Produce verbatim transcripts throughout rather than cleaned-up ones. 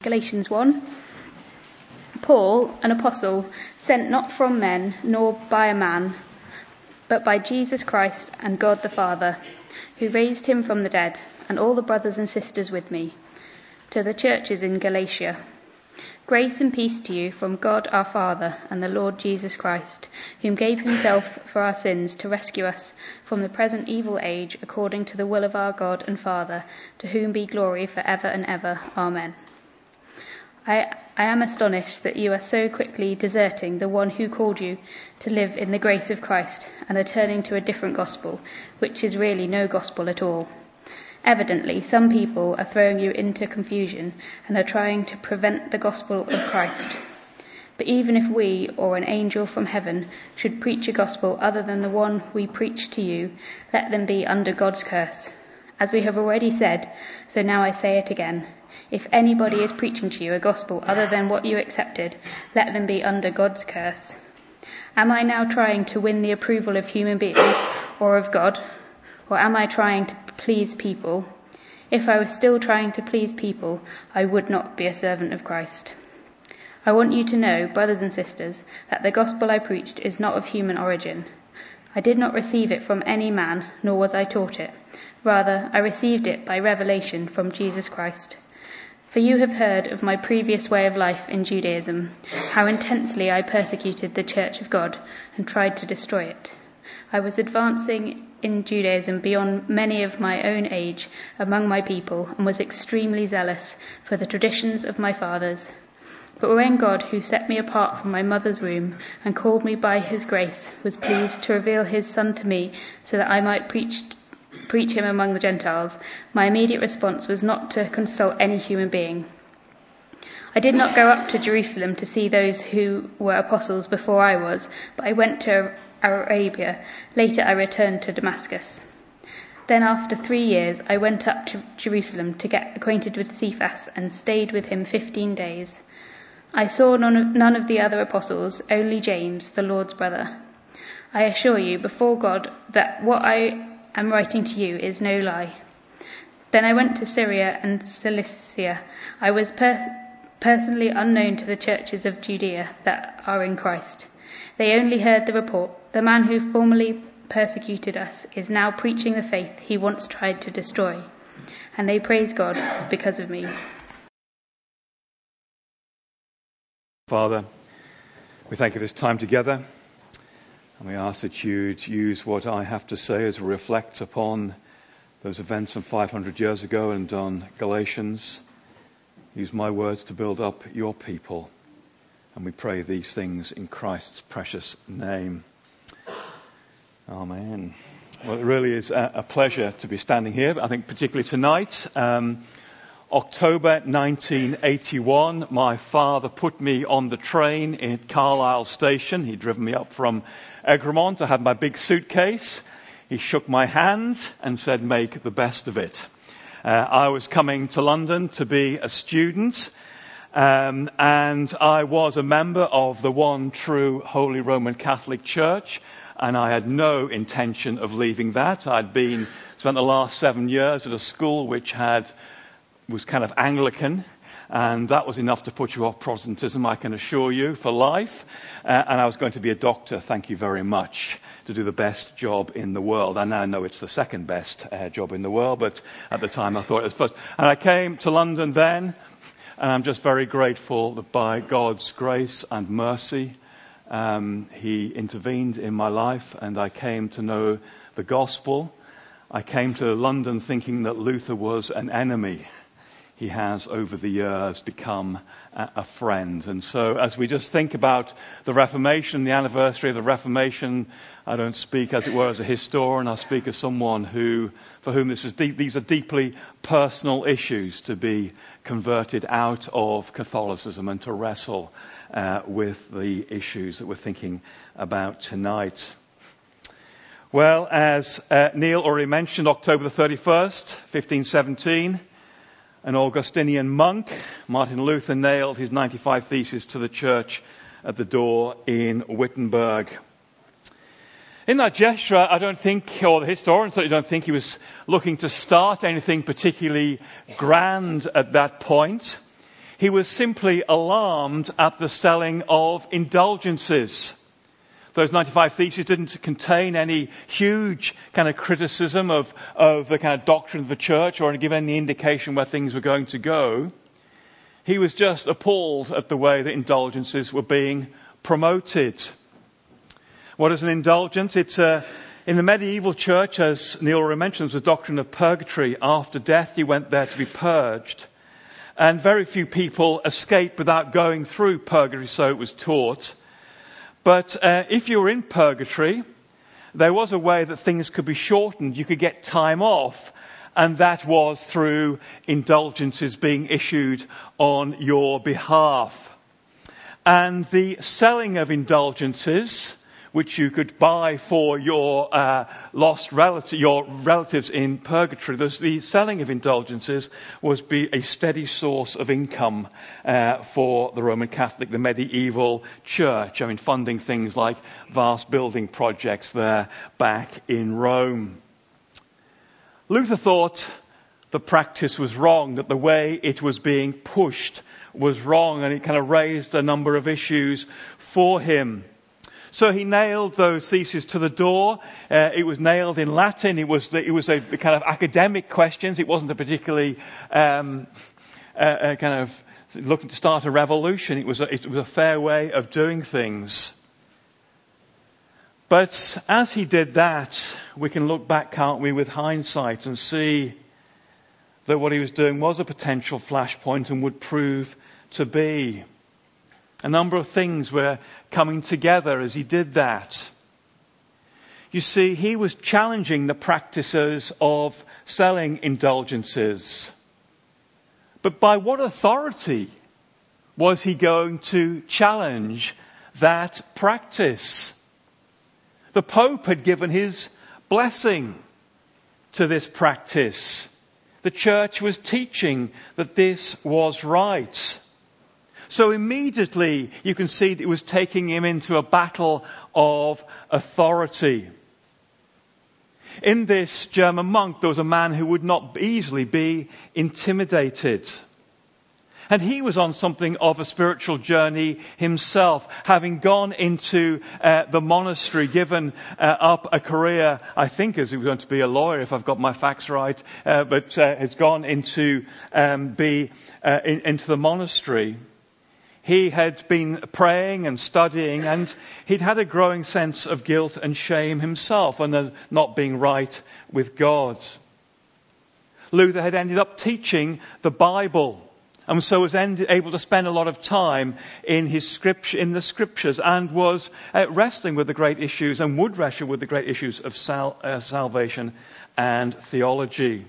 Galatians one. Paul, an apostle, sent not from men, nor by a man, but by Jesus Christ and God the Father, who raised him from the dead, and all the brothers and sisters with me, to the churches in Galatia. Grace and peace to you from God our Father and the Lord Jesus Christ, whom gave himself for our sins to rescue us from the present evil age, according to the will of our God and Father, to whom be glory for ever and ever. Amen. I, I am astonished that you are so quickly deserting the one who called you to live in the grace of Christ and are turning to a different gospel, which is really no gospel at all. Evidently, some people are throwing you into confusion and are trying to prevent the gospel of Christ. But even if we or an angel from heaven should preach a gospel other than the one we preach to you, let them be under God's curse. As we have already said, so now I say it again. If anybody is preaching to you a gospel other than what you accepted, let them be under God's curse. Am I now trying to win the approval of human beings or of God? Or am I trying to please people? If I was still trying to please people, I would not be a servant of Christ. I want you to know, brothers and sisters, that the gospel I preached is not of human origin. I did not receive it from any man, nor was I taught it. Rather, I received it by revelation from Jesus Christ. For you have heard of my previous way of life in Judaism, how intensely I persecuted the church of God and tried to destroy it. I was advancing in Judaism beyond many of my own age among my people and was extremely zealous for the traditions of my fathers. But when God, who set me apart from my mother's womb and called me by his grace, was pleased to reveal his Son to me so that I might preach preach him among the Gentiles, my immediate response was not to consult any human being. I did not go up to Jerusalem to see those who were apostles before I was, but I went to Arabia. Later I returned to Damascus. Then after three years I went up to Jerusalem to get acquainted with Cephas and stayed with him fifteen days. I saw none of, none of the other apostles, only James, the Lord's brother. I assure you before God that what I am writing to you is no lie. Then I went to Syria and Cilicia. I was per- personally unknown to the churches of Judea that are in Christ. They only heard the report. The man who formerly persecuted us is now preaching the faith he once tried to destroy. And they praise God because of me. Father, we thank you for this time together. And we ask that you'd use what I have to say as we reflect upon those events from five hundred years ago and on Galatians. Use my words to build up your people. And we pray these things in Christ's precious name. Amen. Well, it really is a, a pleasure to be standing here, I think particularly tonight. Um, October nineteen eighty-one, my father put me on the train at Carlisle Station. He'd driven me up from Egremont. I had my big suitcase. He shook my hand and said, make the best of it. Uh, I was coming to London to be a student, um, and I was a member of the one true Holy Roman Catholic Church, and I had no intention of leaving that. I'd been, spent the last seven years at a school which had was kind of Anglican, and that was enough to put you off Protestantism, I can assure you, for life. Uh, and I was going to be a doctor, thank you very much, to do the best job in the world. I now know it's the second best uh, job in the world, but at the time I thought it was first. And I came to London then, and I'm just very grateful that by God's grace and mercy, um, he intervened in my life, and I came to know the gospel. I came to London thinking that Luther was an enemy. He has, over the years, become a friend. And so as we just think about the Reformation, the anniversary of the Reformation, I don't speak, as it were, as a historian. I speak as someone who, for whom this is deep, these are deeply personal issues, to be converted out of Catholicism and to wrestle uh, with the issues that we're thinking about tonight. Well, as uh, Neil already mentioned, October the thirty-first, fifteen seventeen, an Augustinian monk, Martin Luther, nailed his ninety-five Theses to the church at the door in Wittenberg. In that gesture, I don't think, or the historians certainly don't think he was looking to start anything particularly grand at that point. He was simply alarmed at the selling of indulgences. Those ninety-five Theses didn't contain any huge kind of criticism of, of the kind of doctrine of the church or give any indication where things were going to go. He was just appalled at the way that indulgences were being promoted. What is an indulgence? It's a, in the medieval church, as Neil already mentioned, was a doctrine of purgatory. After death, you went there to be purged. And very few people escaped without going through purgatory, so it was taught. But uh, if you were in purgatory, there was a way that things could be shortened. You could get time off, and that was through indulgences being issued on your behalf. And the selling of indulgences, which you could buy for your uh, lost relative, your relatives in purgatory, the selling of indulgences was be a steady source of income uh, for the Roman Catholic, the medieval church. I mean, funding things like vast building projects there back in Rome. Luther thought the practice was wrong, that the way it was being pushed was wrong, and it kind of raised a number of issues for him. So he nailed those theses to the door. Uh, it was nailed in Latin. It was it was a kind of academic questions. It wasn't a particularly um, uh, a kind of looking to start a revolution. It was a, it was a fair way of doing things. But as he did that, we can look back, can't we, with hindsight and see that what he was doing was a potential flashpoint and would prove to be. A number of things were coming together as he did that. You see, he was challenging the practices of selling indulgences. But by what authority was he going to challenge that practice? The Pope had given his blessing to this practice. The church was teaching that this was right. So immediately you can see that it was taking him into a battle of authority. In this German monk, there was a man who would not easily be intimidated. And he was on something of a spiritual journey himself, having gone into uh, the monastery, given uh, up a career, I think as he was going to be a lawyer, if I've got my facts right, uh, but uh, has gone into um, be uh, in, into the monastery. He had been praying and studying, and he'd had a growing sense of guilt and shame himself and not being right with God. Luther had ended up teaching the Bible, and so was end, able to spend a lot of time in his scripture, in the scriptures, and was uh, wrestling with the great issues, and would wrestle with the great issues of sal- uh, salvation and theology.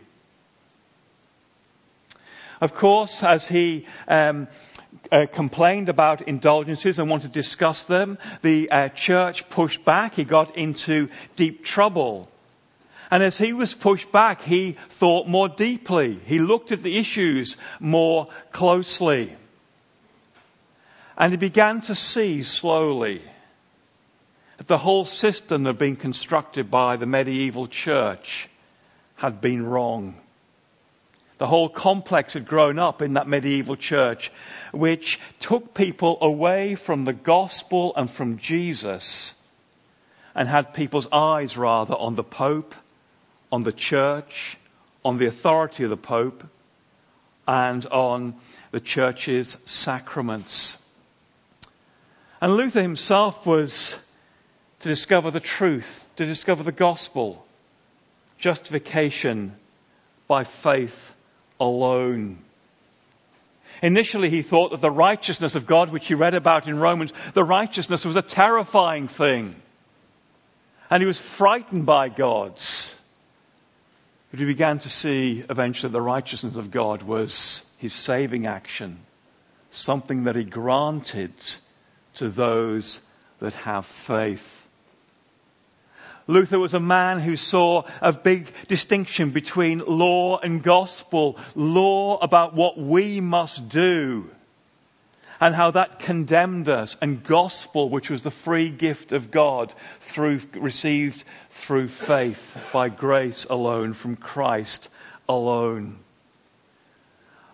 Of course, as he um, Uh, complained about indulgences and wanted to discuss them, the uh, church pushed back. He got into deep trouble. And as he was pushed back, he thought more deeply. He looked at the issues more closely. And he began to see slowly that the whole system that had been constructed by the medieval church had been wrong. The whole complex had grown up in that medieval church, which took people away from the gospel and from Jesus, and had people's eyes rather on the Pope, on the church, on the authority of the Pope, and on the church's sacraments. And Luther himself was to discover the truth, to discover the gospel, justification by faith alone. Initially he thought that the righteousness of God, which he read about in Romans, the righteousness was a terrifying thing. And he was frightened by God's. But he began to see eventually the righteousness of God was his saving action. Something that he granted to those that have faith. Luther was a man who saw a big distinction between law and gospel. Law about what we must do and how that condemned us, and gospel, which was the free gift of God through received through faith by grace alone, from Christ alone.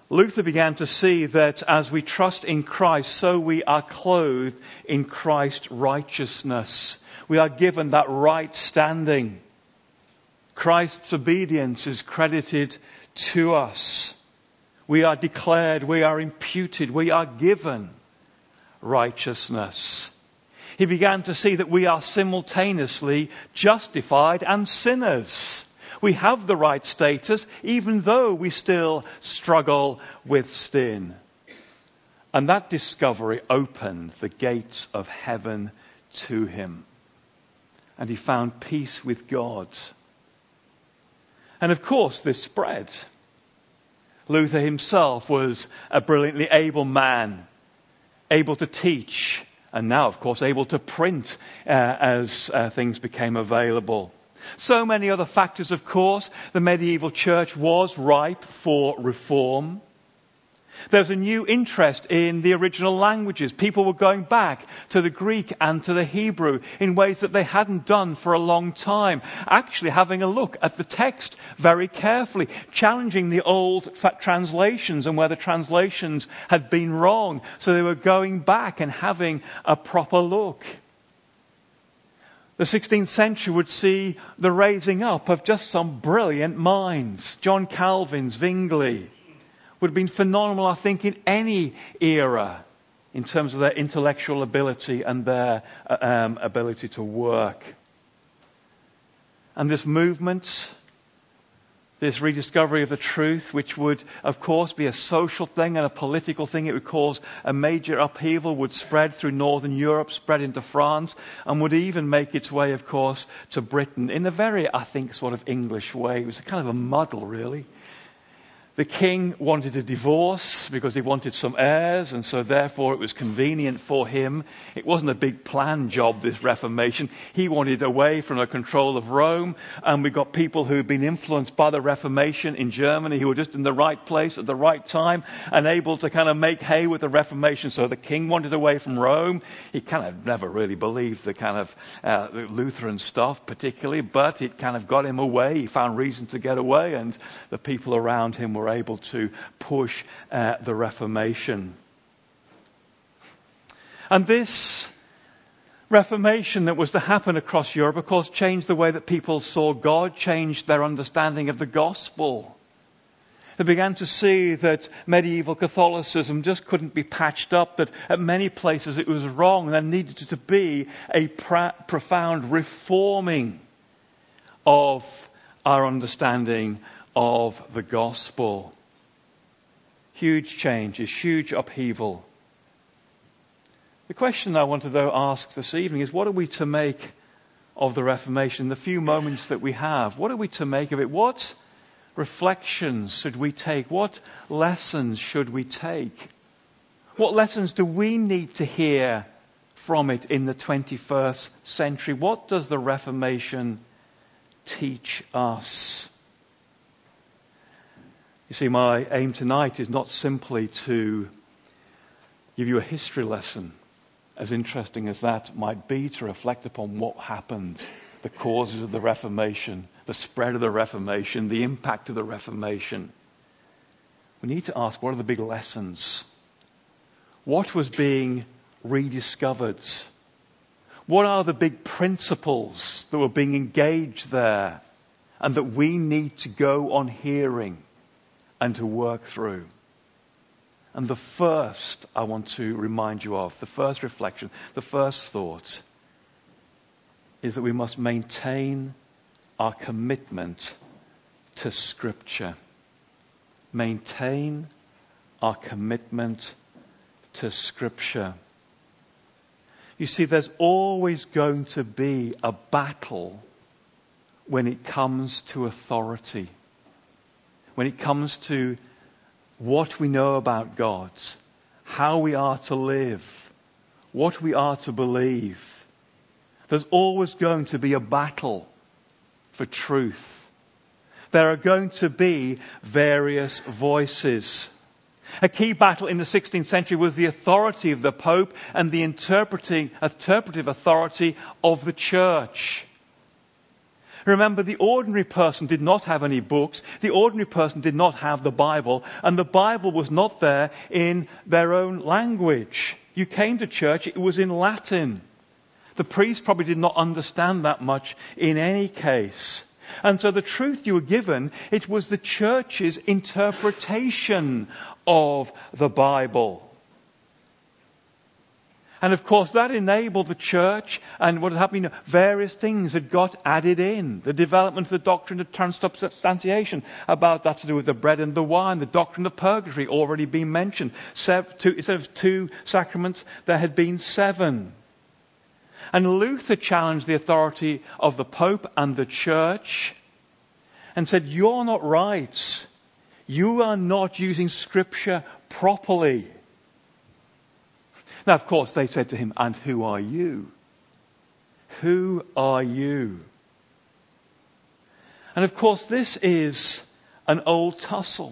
Luther began to see that as we trust in Christ, so we are clothed in Christ's righteousness. We are given that right standing. Christ's obedience is credited to us. We are declared, we are imputed, we are given righteousness. He began to see that we are simultaneously justified and sinners. We have the right status, even though we still struggle with sin. And that discovery opened the gates of heaven to him. And he found peace with God. And of course, this spread. Luther himself was a brilliantly able man, able to teach, and now, of course, able to print uh, as uh, things became available. So many other factors, of course. The medieval church was ripe for reform. There was a new interest in the original languages. People were going back to the Greek and to the Hebrew in ways that they hadn't done for a long time. Actually having a look at the text very carefully, challenging the old translations and where the translations had been wrong. So they were going back and having a proper look. The sixteenth century would see the raising up of just some brilliant minds. John Calvin, Zwingli would have been phenomenal, I think, in any era in terms of their intellectual ability and their um, ability to work. And this movement, this rediscovery of the truth, which would, of course, be a social thing and a political thing. It would cause a major upheaval, would spread through Northern Europe, spread into France, and would even make its way, of course, to Britain in a very, I think, sort of English way. It was kind of a muddle, really. The king wanted a divorce because he wanted some heirs, and so therefore it was convenient for him. It wasn't a big planned job, this Reformation. He wanted away from the control of Rome, and we got people who had been influenced by the Reformation in Germany who were just in the right place at the right time and able to kind of make hay with the Reformation. So the king wanted away from Rome. He kind of never really believed the kind of uh, Lutheran stuff particularly, but it kind of got him away. He found reason to get away, and the people around him were able to push uh, the Reformation. And this Reformation that was to happen across Europe, of course, changed the way that people saw God, changed their understanding of the gospel. They began to see that medieval Catholicism just couldn't be patched up, that at many places it was wrong, and there needed to be a pra- profound reforming of our understanding of the gospel. Huge changes, huge upheaval. The question I want to though ask this evening is, what are we to make of the Reformation? The few moments that we have, what are we to make of it? What reflections should we take? What lessons should we take? What lessons do we need to hear from it in the twenty-first century? What does the Reformation teach us? You see, my aim tonight is not simply to give you a history lesson, as interesting as that might be, to reflect upon what happened, the causes of the Reformation, the spread of the Reformation, the impact of the Reformation. We need to ask, what are the big lessons? What was being rediscovered? What are the big principles that were being engaged there and that we need to go on hearing and to work through? And the first I want to remind you of, the first reflection, the first thought, is that we must maintain our commitment to Scripture. Maintain our commitment to Scripture. You see, there's always going to be a battle when it comes to authority. When it comes to what we know about God, how we are to live, what we are to believe. There's always going to be a battle for truth. There are going to be various voices. A key battle in the sixteenth century was the authority of the Pope and the interpreting, interpretive authority of the Church. Remember, the ordinary person did not have any books. The ordinary person did not have the Bible. And the Bible was not there in their own language. You came to church, it was in Latin. The priest probably did not understand that much in any case. And so the truth you were given, it was the church's interpretation of the Bible. And of course that enabled the church, and what had happened, various things had got added in. The development of the doctrine of transubstantiation, about that to do with the bread and the wine, the doctrine of purgatory already been mentioned. Seven, two, instead of two sacraments, there had been seven. And Luther challenged the authority of the Pope and the church and said, you're not right. You are not using Scripture properly. Now, of course, they said to him, and who are you? Who are you? And of course, this is an old tussle.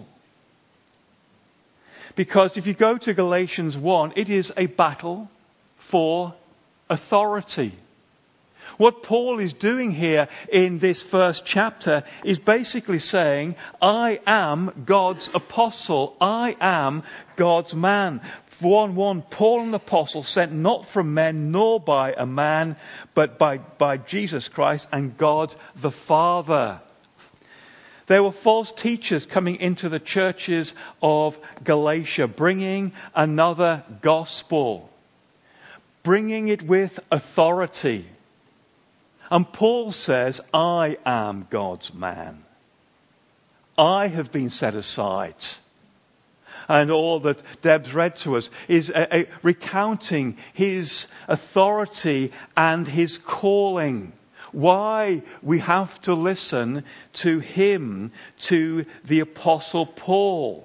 Because if you go to Galatians one, it is a battle for authority. What Paul is doing here in this first chapter is basically saying, I am God's apostle. I am God's man. one one, Paul an apostle, sent not from men nor by a man, but by, by Jesus Christ and God the Father. There were false teachers coming into the churches of Galatia, bringing another gospel, bringing it with authority. And Paul says, I am God's man. I have been set aside. And all that Deb's read to us is a, a recounting his authority and his calling. Why we have to listen to him, to the Apostle Paul.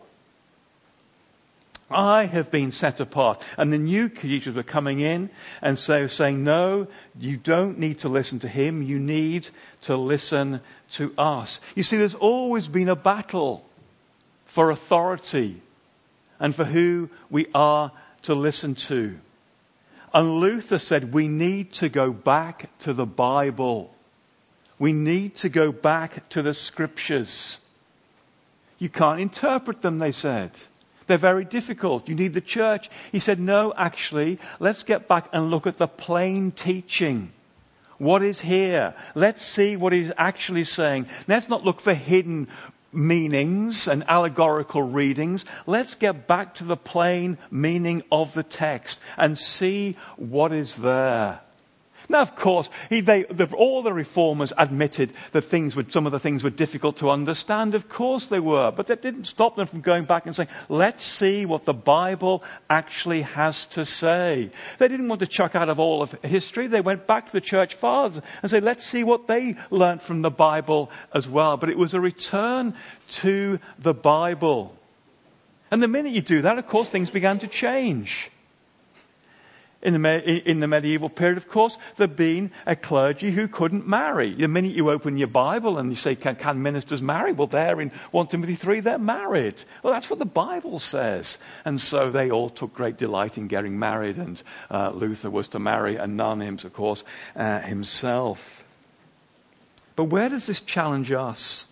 I have been set apart. And the new teachers were coming in and so saying, no, you don't need to listen to him. You need to listen to us. You see, there's always been a battle for authority and for who we are to listen to. And Luther said we need to go back to the Bible. We need to go back to the Scriptures. You can't interpret them, they said. They're very difficult. You need the church. He said, no, actually, let's get back and look at the plain teaching. What is here? Let's see what he's actually saying. Let's not look for hidden meanings and allegorical readings. Let's get back to the plain meaning of the text and see what is there. Now, of course, he, they, the, all the reformers admitted that things were, some of the things were difficult to understand. Of course they were. But that didn't stop them from going back and saying, let's see what the Bible actually has to say. They didn't want to chuck out of all of history. They went back to the church fathers and said, let's see what they learnt from the Bible as well. But it was a return to the Bible. And the minute you do that, of course, things began to change. In the, in the medieval period, of course, there'd been a clergy who couldn't marry. The minute you open your Bible and you say, can, can ministers marry? Well, there in First Timothy three, they're married. Well, that's what the Bible says. And so they all took great delight in getting married, and uh, Luther was to marry a nun, of course, uh, himself. But where does this challenge us?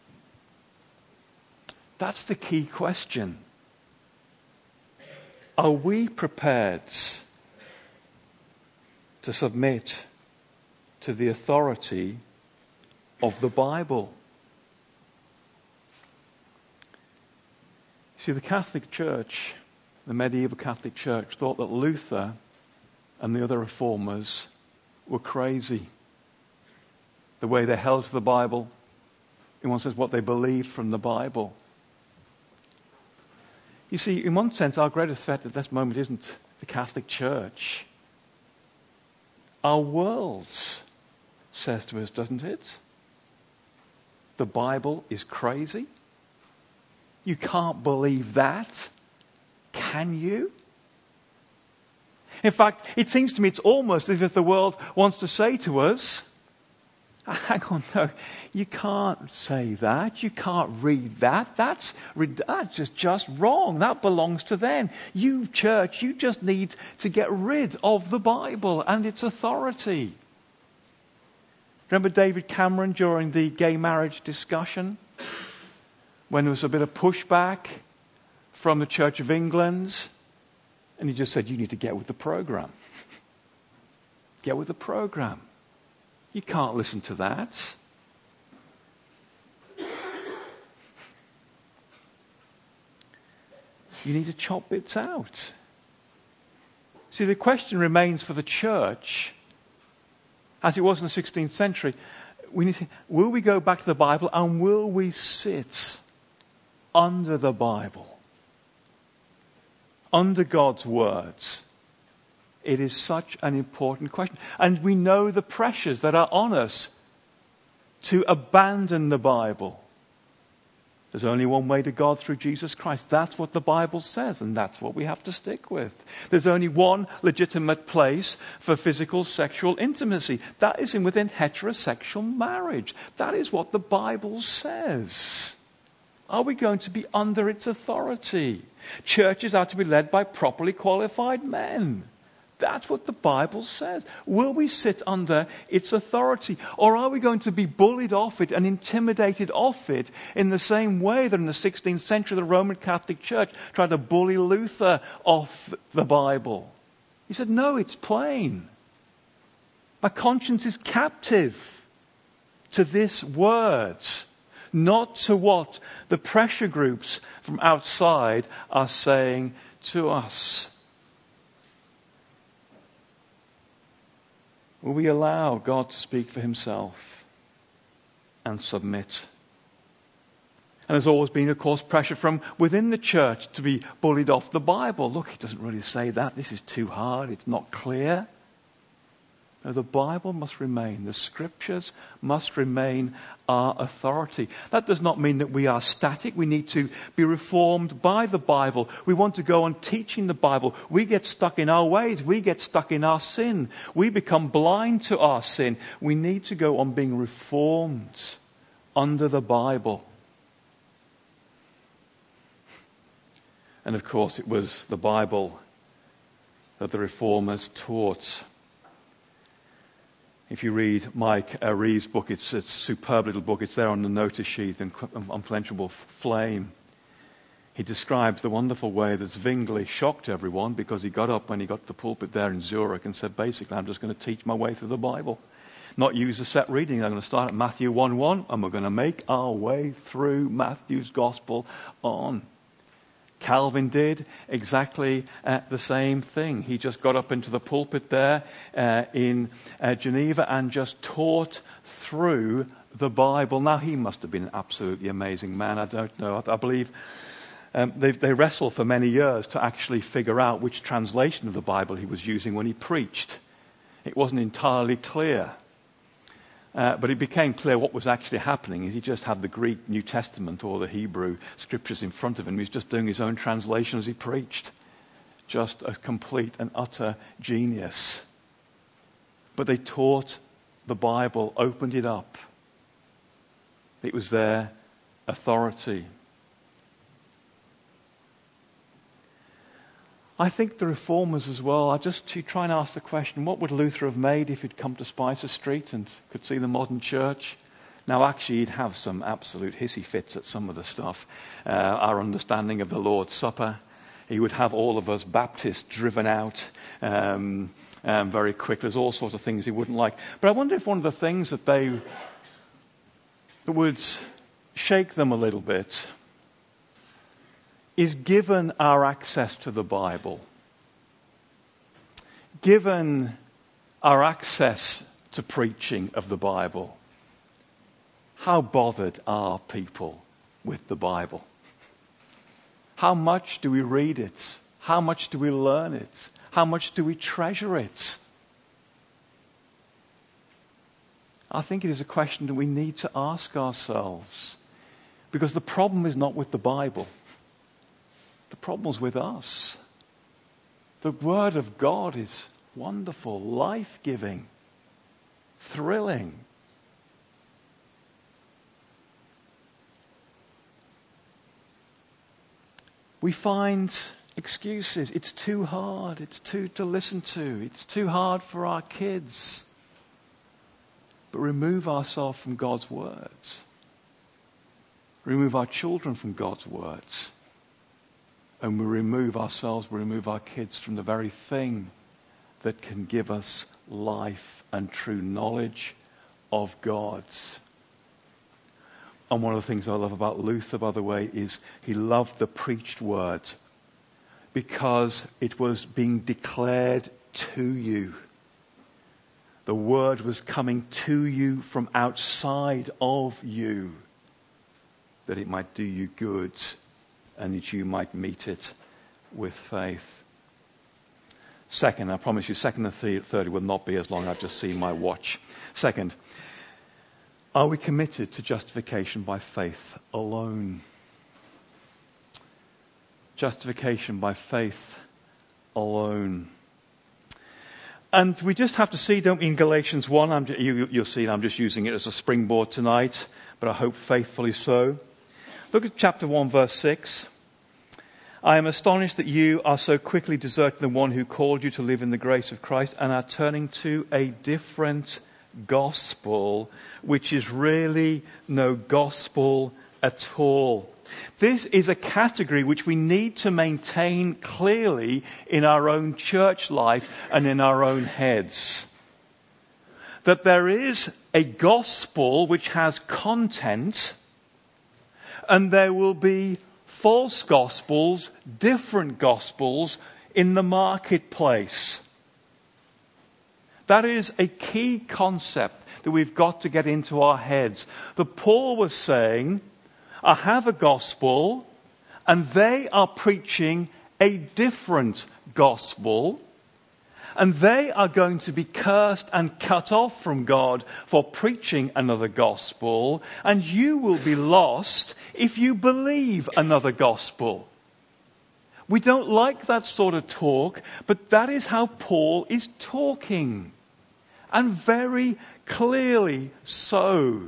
That's the key question. Are we prepared to submit to the authority of the Bible? See, the Catholic Church, the medieval Catholic Church, thought that Luther and the other reformers were crazy. The way they held to the Bible, in one sense, what they believed from the Bible. You see, in one sense, our greatest threat at this moment isn't the Catholic Church. Our world says to us, doesn't it? The Bible is crazy. You can't believe that. Can you? In fact, it seems to me it's almost as if the world wants to say to us, hang on, no, you can't say that. You can't read that. That's, that's just, just wrong. That belongs to them. You, church, you just need to get rid of the Bible and its authority. Remember David Cameron during the gay marriage discussion? When there was a bit of pushback from the Church of England, and he just said, you need to get with the program. Get with the program. You can't listen to that. You need to chop bits out. See, the question remains for the church, as it was in the sixteenth century, we need to, will we go back to the Bible and will we sit under the Bible? Under God's words? It is such an important question. And we know the pressures that are on us to abandon the Bible. There's only one way to God, through Jesus Christ. That's what the Bible says, and that's what we have to stick with. There's only one legitimate place for physical sexual intimacy. That is in within heterosexual marriage. That is what the Bible says. Are we going to be under its authority? Churches are to be led by properly qualified men. That's what the Bible says. Will we sit under its authority? Or are we going to be bullied off it and intimidated off it in the same way that in the sixteenth century the Roman Catholic Church tried to bully Luther off the Bible? He said, no, it's plain. My conscience is captive to this word, not to what the pressure groups from outside are saying to us. Will we allow God to speak for himself and submit? And there's always been, of course, pressure from within the church to be bullied off the Bible. Look, it doesn't really say that. This is too hard. It's not clear. No, the Bible must remain. The Scriptures must remain our authority. That does not mean that we are static. We need to be reformed by the Bible. We want to go on teaching the Bible. We get stuck in our ways. We get stuck in our sin. We become blind to our sin. We need to go on being reformed under the Bible. And of course, it was the Bible that the Reformers taught. If you read Mike uh, Reeves' book, it's a superb little book. It's there on the notice sheet, Unflinchable Flame. He describes the wonderful way that Zwingli shocked everyone because he got up when he got to the pulpit there in Zurich and said, basically, I'm just going to teach my way through the Bible. Not use a set reading. I'm going to start at Matthew one one and we're going to make our way through Matthew's Gospel on. Calvin did exactly uh, the same thing. He just got up into the pulpit there uh, in uh, Geneva and just taught through the Bible. Now, he must have been an absolutely amazing man. I don't know. I, I believe um, they, they wrestled for many years to actually figure out which translation of the Bible he was using when he preached. It wasn't entirely clear. Uh, but it became clear what was actually happening is he just had the Greek New Testament or the Hebrew scriptures in front of him. He was just doing his own translation as he preached. Just a complete and utter genius. But they taught the Bible, opened it up. It was their authority. I think the Reformers as well are just to try and ask the question, what would Luther have made if he'd come to Spicer Street and could see the modern church? Now, actually, he'd have some absolute hissy fits at some of the stuff. Uh, our understanding of the Lord's Supper. He would have all of us Baptists driven out um, um, very quick. There's all sorts of things he wouldn't like. But I wonder if one of the things that they that would shake them a little bit is, given our access to the Bible, given our access to preaching of the Bible, how bothered are people with the Bible? How much do we read it? How much do we learn it? How much do we treasure it? I think it is a question that we need to ask ourselves, because the problem is not with the Bible. The problem's with us. The Word of God is wonderful, life-giving, thrilling. We find excuses. It's too hard. It's too to listen to. It's too hard for our kids. but remove ourselves from God's words. Remove our children from God's words. And we remove ourselves, we remove our kids from the very thing that can give us life and true knowledge of God's. And one of the things I love about Luther, by the way, is he loved the preached word because it was being declared to you. The word was coming to you from outside of you, that it might do you good and that you might meet it with faith. Second, I promise you, second and third will not be as long. I've just seen my watch. Second, are we committed to justification by faith alone? Justification by faith alone. And we just have to see, don't we, in Galatians one, I'm, you, you'll see I'm just using it as a springboard tonight, but I hope faithfully so. Look at chapter one, verse six. I am astonished that you are so quickly deserting the one who called you to live in the grace of Christ and are turning to a different gospel, which is really no gospel at all. This is a category which we need to maintain clearly in our own church life and in our own heads. That there is a gospel which has content, and there will be false gospels, different gospels in the marketplace. That is a key concept that we've got to get into our heads. But Paul was saying, I have a gospel, and they are preaching a different gospel, and they are going to be cursed and cut off from God for preaching another gospel, and you will be lost if you believe another gospel. We don't like that sort of talk, but that is how Paul is talking. And very clearly so.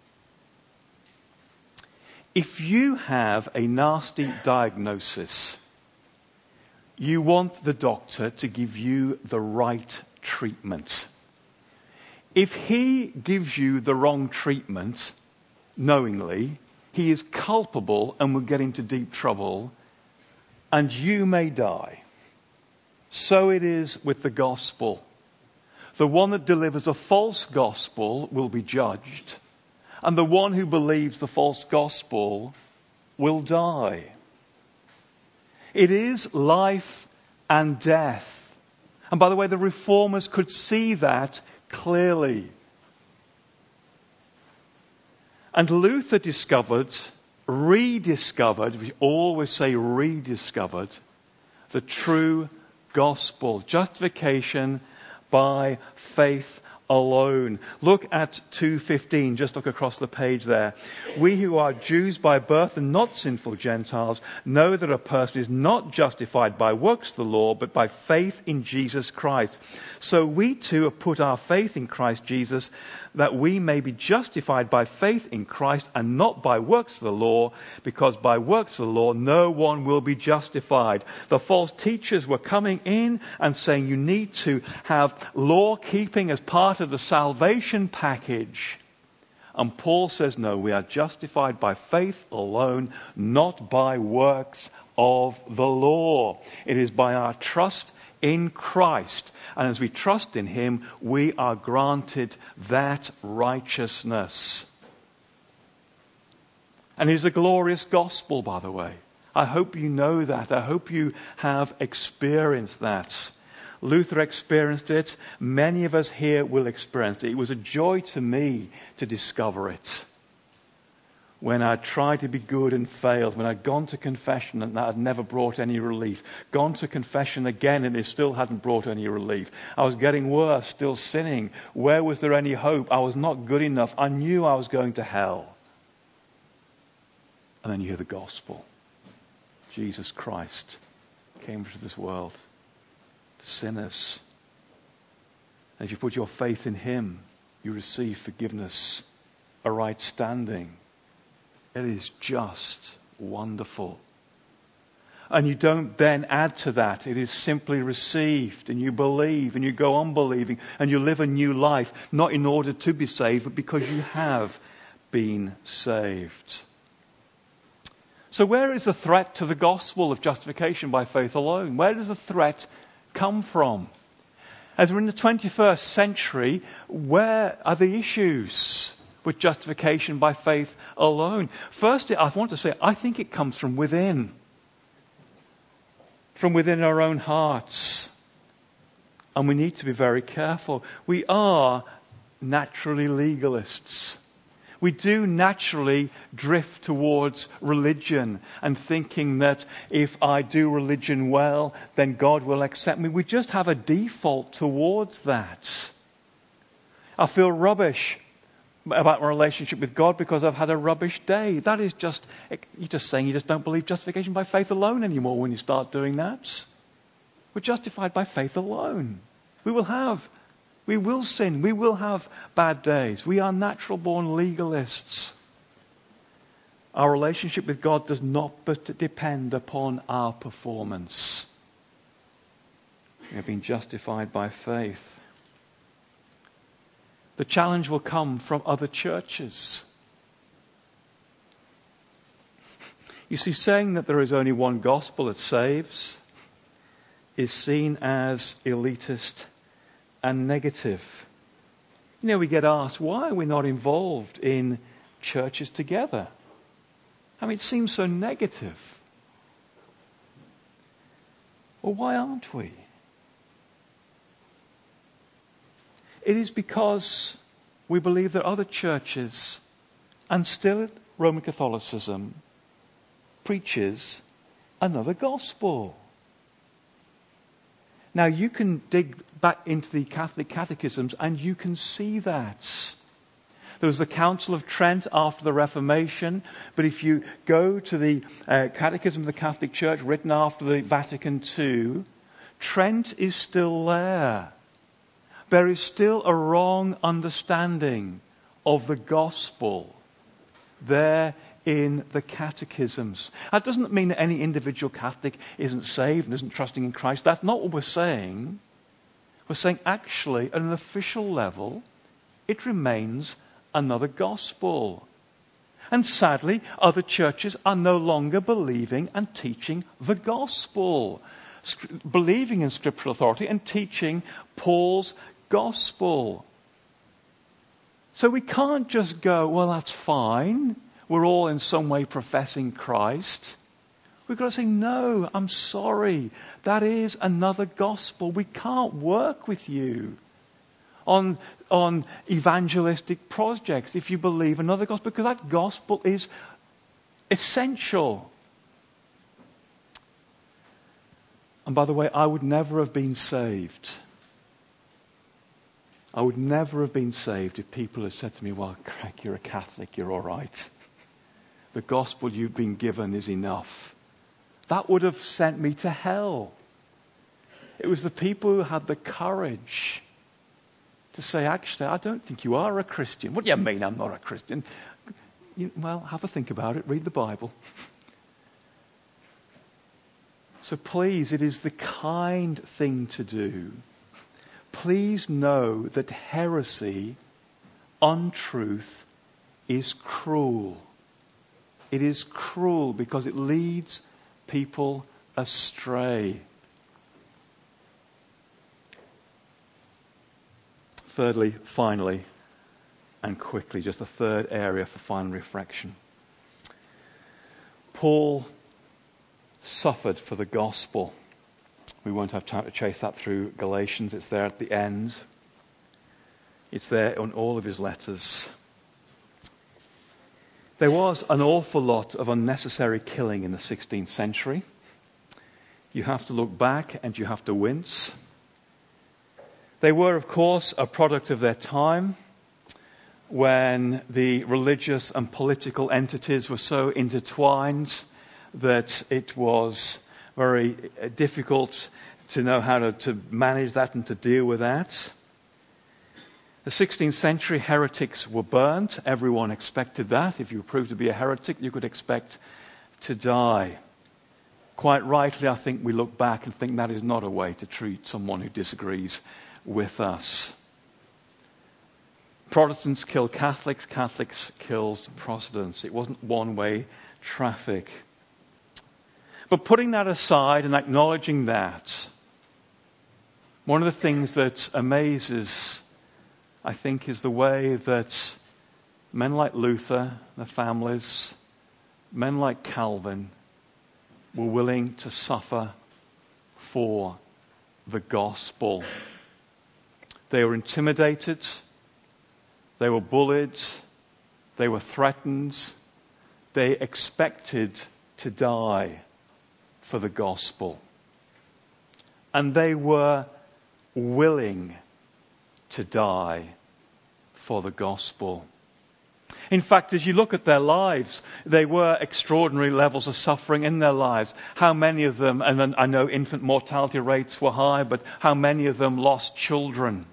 If you have a nasty diagnosis, you want the doctor to give you the right treatment. If he gives you the wrong treatment, knowingly, he is culpable and will get into deep trouble, and you may die. So it is with the gospel. The one that delivers a false gospel will be judged, and the one who believes the false gospel will die. It is life and death. And by the way, the reformers could see that clearly. And Luther discovered, rediscovered, we always say rediscovered, the true gospel. Justification by faith alone. Look at two fifteen, just look across the page there. We who are Jews by birth and not sinful Gentiles know that a person is not justified by works of the law, but by faith in Jesus Christ. So we too have put our faith in Christ Jesus, that we may be justified by faith in Christ and not by works of the law, because by works of the law no one will be justified. The false teachers were coming in and saying you need to have law keeping as part of the salvation package. And Paul says, no, we are justified by faith alone, not by works of the law. It is by our trust in Christ. And as we trust in Him, we are granted that righteousness. And it is a glorious gospel, by the way. I hope you know that. I hope you have experienced that. Luther experienced it. Many of us here will experience it. It was a joy to me to discover it. When I tried to be good and failed, when I'd gone to confession and that had never brought any relief, gone to confession again and it still hadn't brought any relief. I was getting worse, still sinning. Where was there any hope? I was not good enough. I knew I was going to hell. And then you hear the gospel. Jesus Christ came into this world for sinners. And if you put your faith in Him, you receive forgiveness, a right standing. It is just wonderful. And you don't then add to that. It is simply received, and you believe, and you go on believing, and you live a new life, not in order to be saved, but because you have been saved. So where is the threat to the gospel of justification by faith alone? Where does the threat come from? As we're in the twenty-first century, where are the issues with justification by faith alone? Firstly, I want to say, I think it comes from within. From within our own hearts. And we need to be very careful. We are naturally legalists. We do naturally drift towards religion and thinking that if I do religion well, then God will accept me. We just have a default towards that. I feel rubbish about my relationship with God because I've had a rubbish day. That is just, you're just saying you just don't believe justification by faith alone anymore when you start doing that. We're justified by faith alone. We will have We will sin. We will have bad days. We are natural born legalists. Our relationship with God does not but depend upon our performance. We have been justified by faith. The challenge will come from other churches. You see, saying that there is only one gospel that saves is seen as elitist and negative. You know, we get asked, why are we not involved in churches together? I mean, it seems so negative. Well, why aren't we? It is because we believe that other churches, and still Roman Catholicism, preaches another gospel. Now, you can dig back into the Catholic catechisms and you can see that. There was the Council of Trent after the Reformation, but if you go to the uh, Catechism of the Catholic Church written after the Vatican Two, Trent is still there. There is still a wrong understanding of the gospel there in the catechisms. That doesn't mean that any individual Catholic isn't saved and isn't trusting in Christ. That's not what we're saying. We're saying actually at an official level, it remains another gospel. And sadly, other churches are no longer believing and teaching the gospel. Sc- believing in scriptural authority and teaching Paul's gospel. So we can't just go, well, that's fine. We're all in some way professing Christ. We've got to say, no, I'm sorry. That is another gospel. We can't work with you on, on evangelistic projects if you believe another gospel, because that gospel is essential. And by the way, I would never have been saved. I would never have been saved if people had said to me, well, Craig, you're a Catholic, you're all right. The gospel you've been given is enough. That would have sent me to hell. It was the people who had the courage to say, actually, I don't think you are a Christian. What do you mean I'm not a Christian? You, well, have a think about it. Read the Bible. So please, it is the kind thing to do. Please know that heresy, untruth, is cruel. It is cruel because it leads people astray. Thirdly, finally, and quickly, just a third area for final reflection. Paul suffered for the gospel. We won't have time to chase that through Galatians. It's there at the end. It's there on all of his letters. There was an awful lot of unnecessary killing in the sixteenth century. You have to look back and you have to wince. They were, of course, a product of their time when the religious and political entities were so intertwined that it was very difficult to know how to, to manage that and to deal with that. The sixteenth century heretics were burnt. Everyone expected that. If you proved to be a heretic, you could expect to die. quite rightly, I think we look back and think that is not a way to treat someone who disagrees with us. Protestants kill Catholics, Catholics kills Protestants. It wasn't one-way traffic. But putting that aside and acknowledging that, one of the things that amazes, I think, is the way that men like Luther, their families, men like Calvin, were willing to suffer for the gospel. They were intimidated, they were bullied, they were threatened, they expected to die for the gospel. And they were willing to die for the gospel. In fact, as you look at their lives, they were extraordinary levels of suffering in their lives. How many of them, and I know infant mortality rates were high, but how many of them lost children?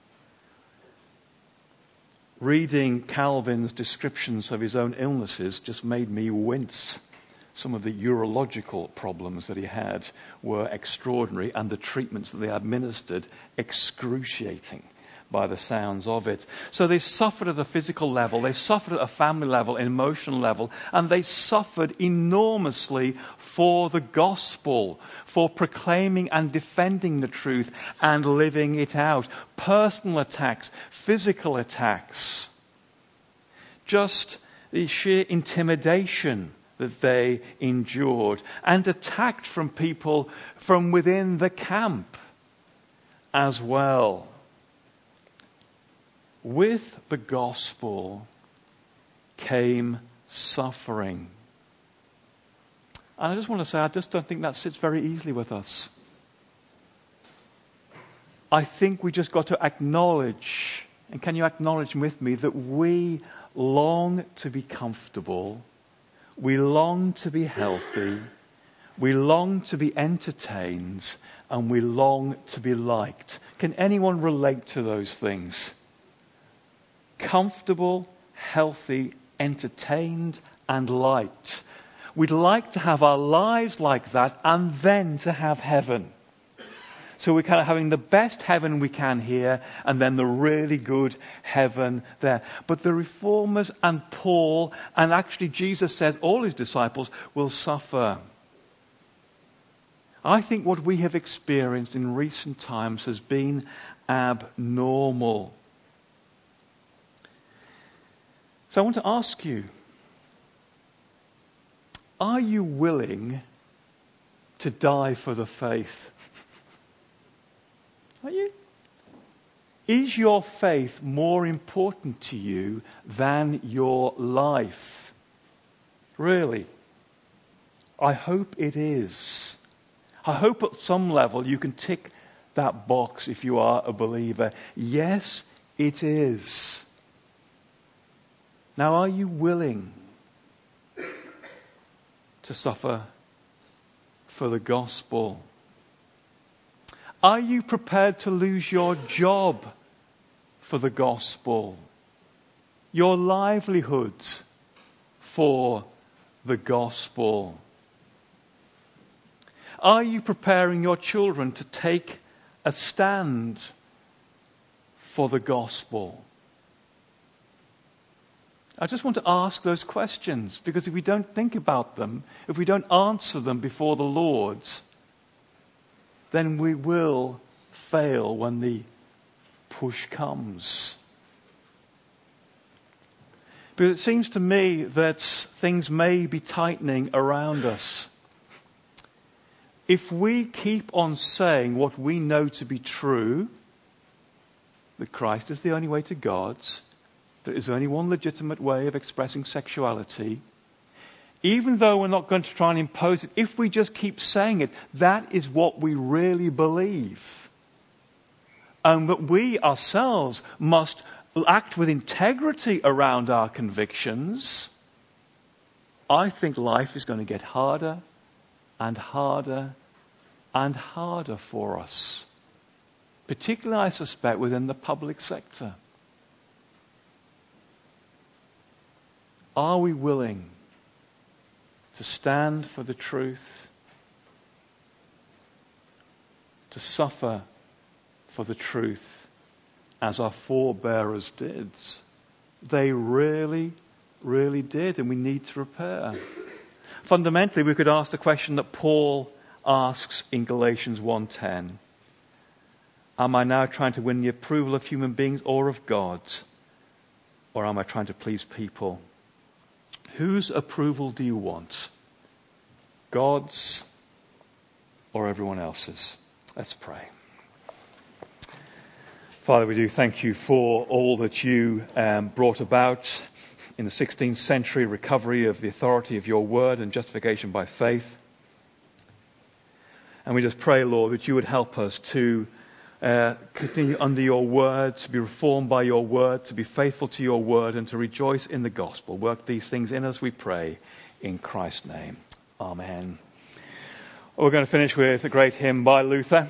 Reading Calvin's descriptions of his own illnesses just made me wince. Some of the urological problems that he had were extraordinary, and the treatments that they administered excruciating by the sounds of it. So they suffered at a physical level, they suffered at a family level, an emotional level, and they suffered enormously for the gospel, for proclaiming and defending the truth and living it out. Personal attacks, physical attacks, just the sheer intimidation that they endured, and attacked from people from within the camp as well. With the gospel came suffering. And I just want to say, I just don't think that sits very easily with us. I think we just got to acknowledge, and can you acknowledge with me, that we long to be comfortable, we long to be healthy, we long to be entertained, and we long to be liked. Can anyone relate to those things? Comfortable, healthy, entertained, and liked. We'd like to have our lives like that, and then to have heaven. So we're kind of having the best heaven we can here, and then the really good heaven there. But the reformers and Paul, and actually Jesus says all his disciples, will suffer. I think what we have experienced in recent times has been abnormal. So I want to ask you, are you willing to die for the faith? Are you? Is your faith more important to you than your life? Really? I hope it is. I hope at some level you can tick that box if you are a believer. Yes, it is. Now, are you willing to suffer for the gospel? Are you prepared to lose your job for the gospel? Your livelihood for the gospel? Are you preparing your children to take a stand for the gospel? I just want to ask those questions, because if we don't think about them, if we don't answer them before the Lord, then we will fail when the push comes. Because it seems to me that things may be tightening around us. If we keep on saying what we know to be true, that Christ is the only way to God, there is only one legitimate way of expressing sexuality, even though we're not going to try and impose it, if we just keep saying it, that is what we really believe. And that we ourselves must act with integrity around our convictions. I think life is going to get harder and harder and harder for us. Particularly, I suspect, within the public sector. Are we willing to stand for the truth to suffer for the truth as our forebearers did. They really, really did, and we need to repair. Fundamentally, we could ask the question that Paul asks in Galatians one ten. Am I now trying to win the approval of human beings or of God? Or am I trying to please people? Whose approval do you want? God's or everyone else's? Let's pray. Father, we do thank you for all that you um, brought about in the sixteenth century, recovery of the authority of your word and justification by faith. And we just pray, Lord, that you would help us to uh, continue under your word, to be reformed by your word, to be faithful to your word, and to rejoice in the gospel. Work these things in us, we pray, in Christ's name. Amen. We're going to finish with a great hymn by Luther.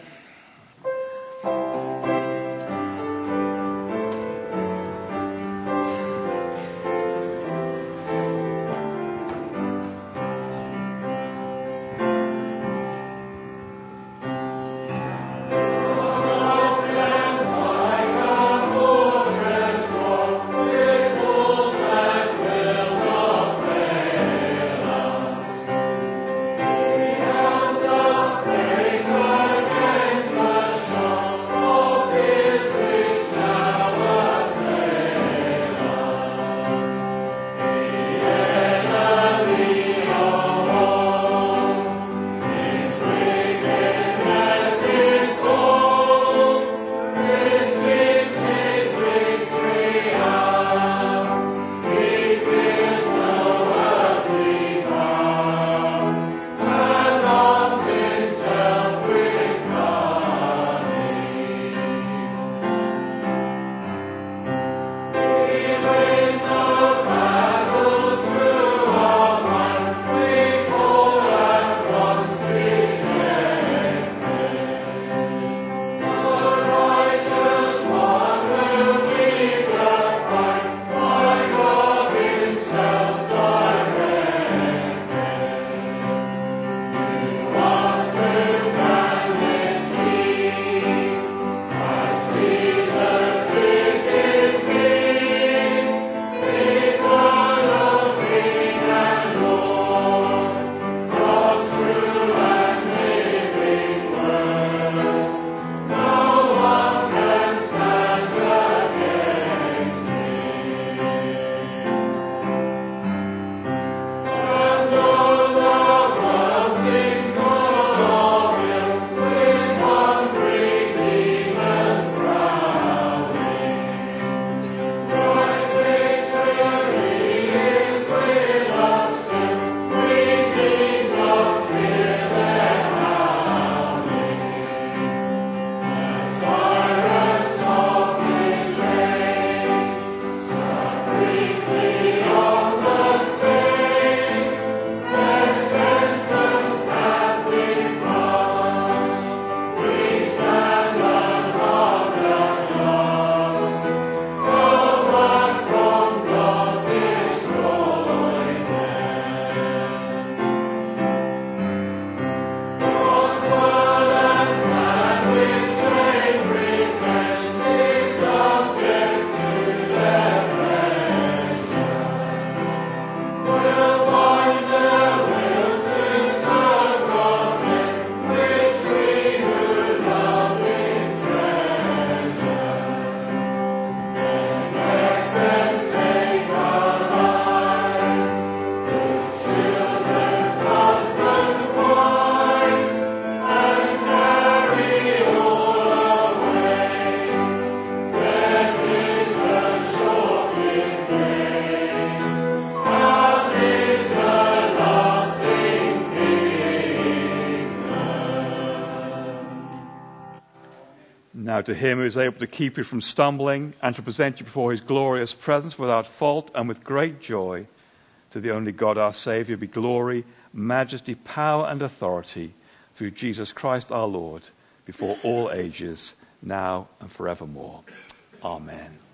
Now to him who is able to keep you from stumbling and to present you before his glorious presence without fault and with great joy, to the only God our Saviour be glory, majesty, power and authority through Jesus Christ our Lord, before all ages, now and forevermore. Amen.